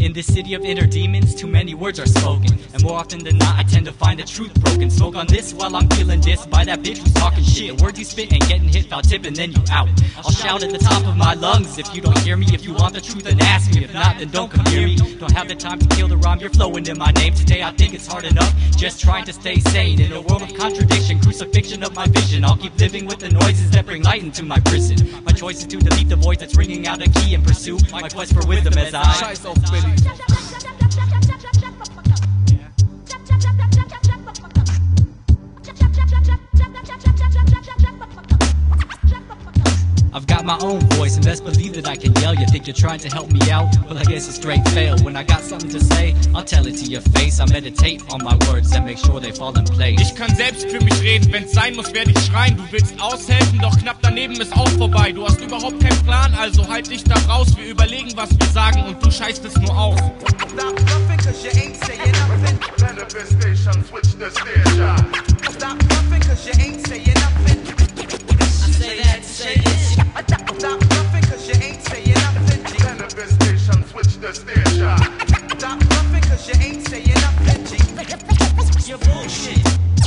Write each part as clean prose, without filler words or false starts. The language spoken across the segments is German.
In this city of inner demons, too many words are spoken, and more often than not I tend to find the truth broken. Smoke on this while I'm feeling dissed by that bitch who's talking shit. The words you spit ain't getting hit, foul tip and then you out. I'll shout at the top of my lungs if you don't hear me. If you want the truth then ask me, if not then don't come near me. Don't have the time to kill the rhyme, you're flowing in my name. Today I think it's hard enough, just trying to stay sane. In a world of contradiction, crucifixion of my vision, I'll keep living with the noises that bring light into my prison. My choice is to delete the voice that's ringing out a key and pursue my quest for wisdom as I Scheiß auf Berlin. I've got my own voice and best believe that I can yell. You think you're trying to help me out? Well, I guess it's straight fail. When I got something to say, I'll tell it to your face. I meditate on my words and make sure they fall in place. Ich kann selbst für mich reden, wenn's sein muss, werde ich schreien. Du willst aushelfen, doch knapp daneben ist auch vorbei. Du hast überhaupt keinen Plan, also halt dich da raus. Wir überlegen, was wir sagen und du scheißt es nur auf. Stop bluffing cause you ain't saying nothing. Manifestation, switch the stage. Stop bluffing cause you ain't saying nothing. I say that to say this. Stop bluffing cause you ain't saying nothing. Manifestation, switch the stage. Stop bluffing cause you ain't saying nothing. You're bullshit.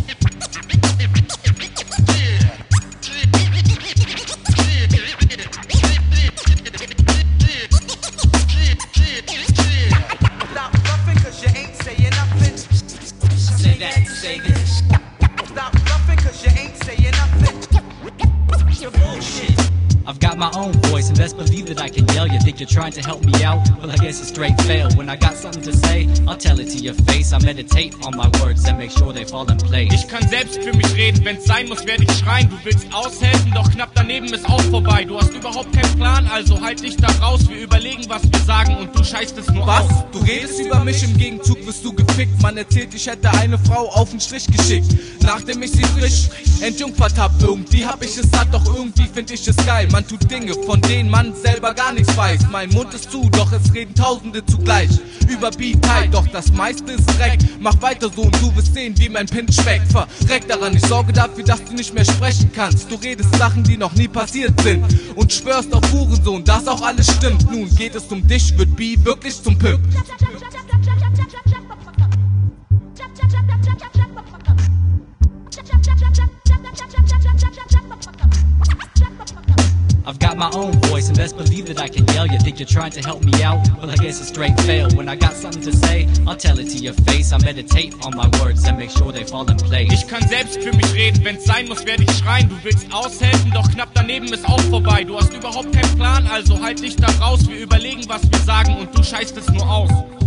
Stop bluffing cause you ain't saying nothing. I say that to say this. Stop bluffing cause you ain't saying nothing. You're bullshit. I've got my own voice and best believe that I can yell. You think you're trying to help me out? Well, I guess it's straight fail. When I got something to say, I'll tell it to your face. I meditate on my words and make sure they fall in place. Ich kann selbst für mich reden, wenn's sein muss, werde ich schreien. Du willst aushelfen, doch knapp daneben ist auch vorbei. Du hast überhaupt keinen Plan, also halt dich da raus. Wir überlegen, was wir sagen und du scheißt es nur Was? auf. Du redest über mich, im Gegenzug wirst du gefickt. Man erzählt, ich hätte eine Frau auf den Strich geschickt. Nachdem ich sie frisch entjungfert hab, irgendwie hab ich es satt, doch irgendwie find ich es geil. Man tut Dinge, von denen man selber gar nichts weiß. Mein Mund ist zu, doch es reden Tausende zugleich. Über Beatheit, doch das meiste ist Dreck. Mach weiter so und du wirst sehen, wie mein Pin schmeckt. Verreck daran, ich sorge dafür, dass du nicht mehr sprechen kannst. Du redest Sachen, die noch nie passiert sind und schwörst auf Hurensohn, dass auch alles stimmt. Nun geht es um dich, wird B wirklich zum Pimp. I've got my own voice and best believe that I can yell. You think you're trying to help me out? Well, I guess it's straight fail. When I got something to say, I'll tell it to your face. I meditate on my words and make sure they fall in place. Ich kann selbst für mich reden, wenn's sein muss, werde ich schreien. Du willst aushelfen, doch knapp daneben ist auch vorbei. Du hast überhaupt keinen Plan, also halt dich da raus. Wir überlegen, was wir sagen und du scheißt es nur auf.